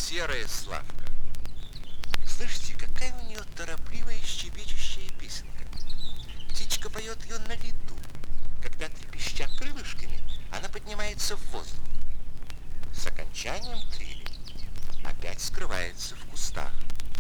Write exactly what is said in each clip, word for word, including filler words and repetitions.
серая Славка. Слышите, какая у нее торопливая щебечущая песенка. Птичка поет ее на лету. Когда, трепеща крылышками, она поднимается в воздух. С окончанием трели опять скрывается в кустах.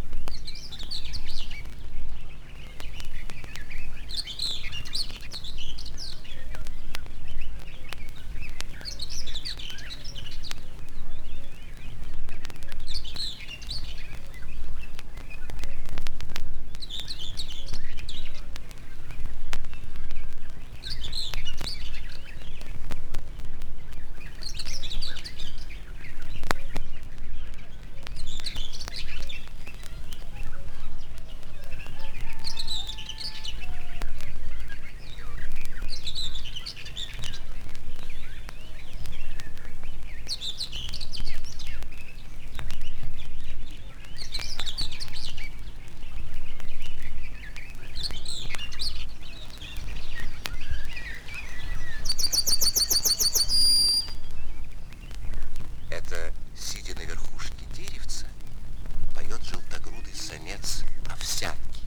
Это, сидя на верхушке деревца, поет желтогрудый самец овсянки.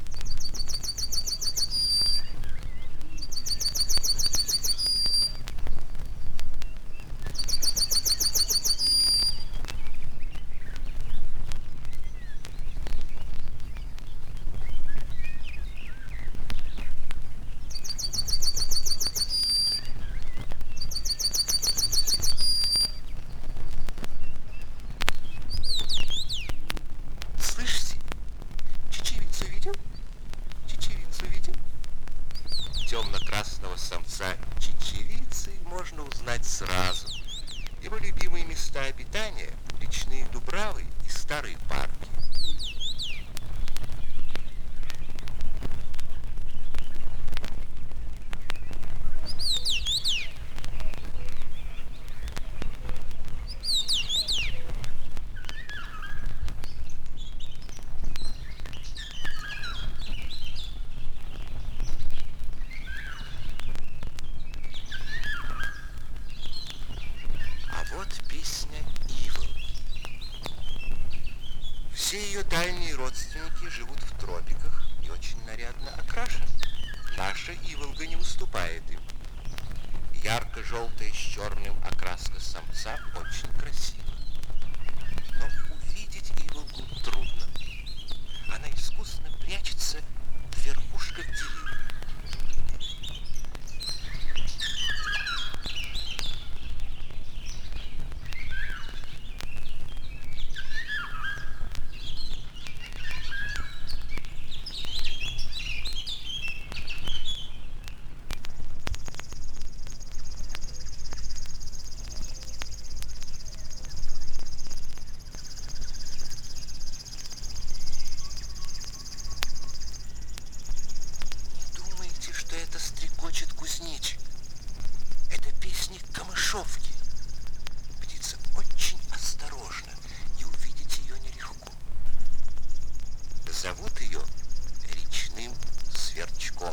Слышите? Чечевицу видел? Чечевицу видел? Темно-красного самца чечевицы можно узнать сразу. Его любимые места обитания – речные дубравы и старые парки. А вот песня иволги. Все ее дальние родственники живут в тропиках и очень нарядно окрашены. Наша иволга не уступает им. Ярко-желтая с черным окраска самца очень красива. Но увидеть иволгу трудно. Она искусно прячется в верхушках деревьев. Думаете, что это стрекочет кузнечик? Это песни камышовки. Птица очень осторожна, и увидеть ее нелегко. Зовут ее речным сверчком.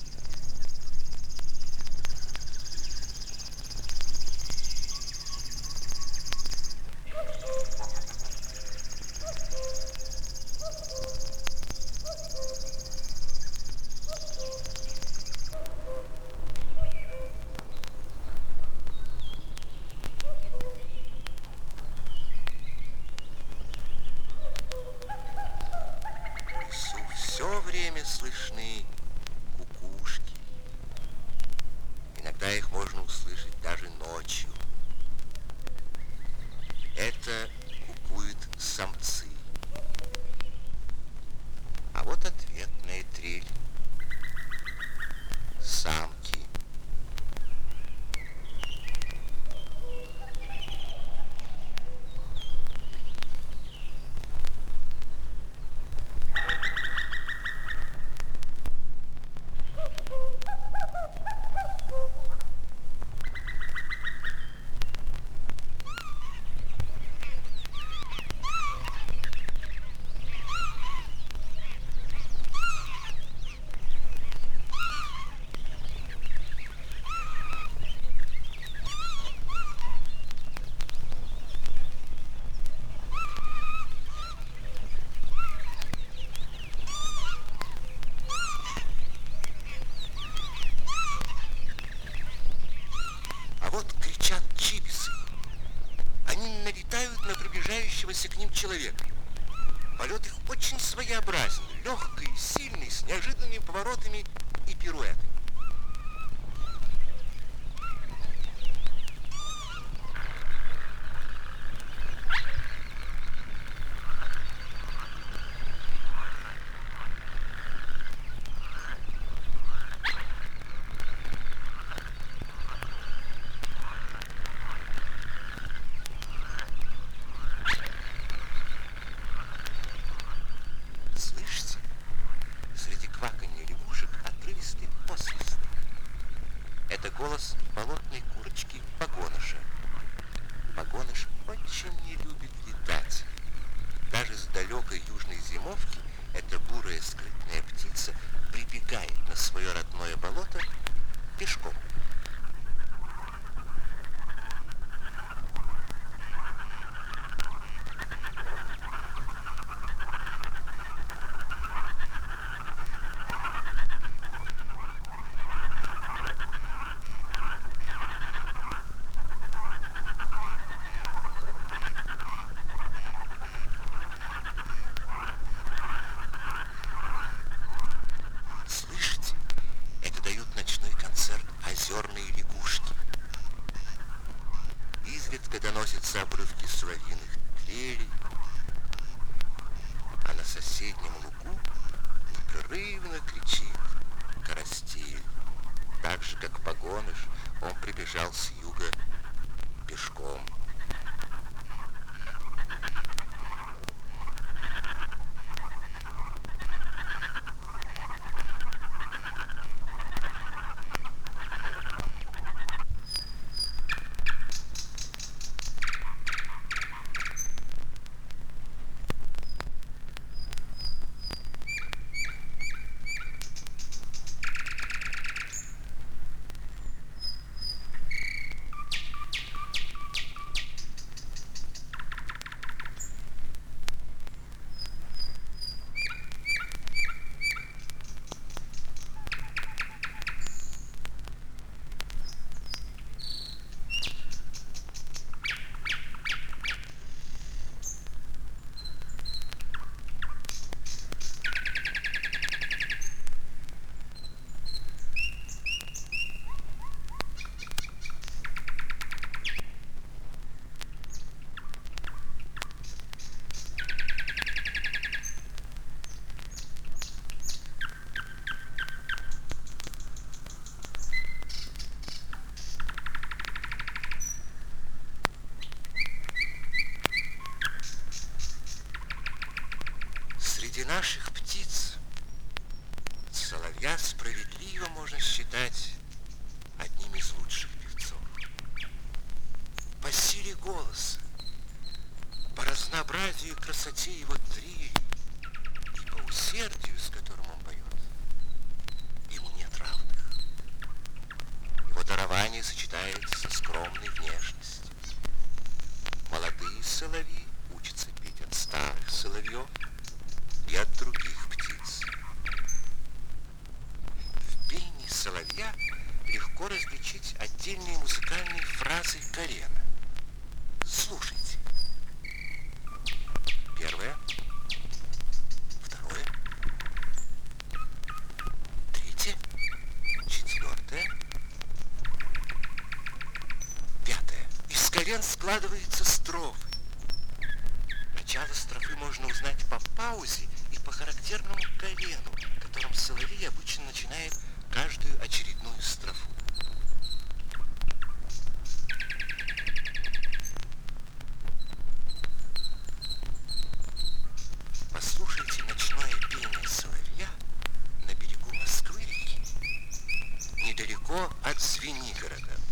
В лесу все время слышны кукушки. Иногда их можно услышать даже ночью. Это кукуют самцы. А вот ответная трель. Самки. приближающегося к ним человека. Полет их очень своеобразный, легкий, сильный, с неожиданными поворотами и пируэтами. Слышите? Среди кваканья лягушек отрывистый посвист. Это голос болотной курочки Погоныша. Погоныш очень не любит летать. Даже с далекой южной зимовки эта бурая скрытная птица прибегает на свое родное болото пешком. Слышите? Это дают ночной концерт озерные лягушки. Изредка доносятся обрывки соловьиных трелей, а на соседнем лугу непрерывно кричит карастель. Так же, как Погоныш, он прибежал с юга пешком. Среди наших птиц соловья справедливо можно считать одним из лучших певцов. По силе голоса, по разнообразию и красоте его трелей и по усердию, с которым он поет, ему нет равных. Его дарование сочетается со скромной внешностью. Молодые соловьи учатся петь от старых соловьев и от других птиц. В пении соловья легко различить отдельные музыкальные фразы колена. Слушайте. Первое. Второе. Третье. Четвертое. Пятое. Из колен складывается строфы. Начало строфы можно узнать по паузе и по характерному колену, которым соловей обычно начинает каждую очередную строфу. Послушайте ночное пение соловья на берегу Москвы-реки, недалеко от Звенигорода.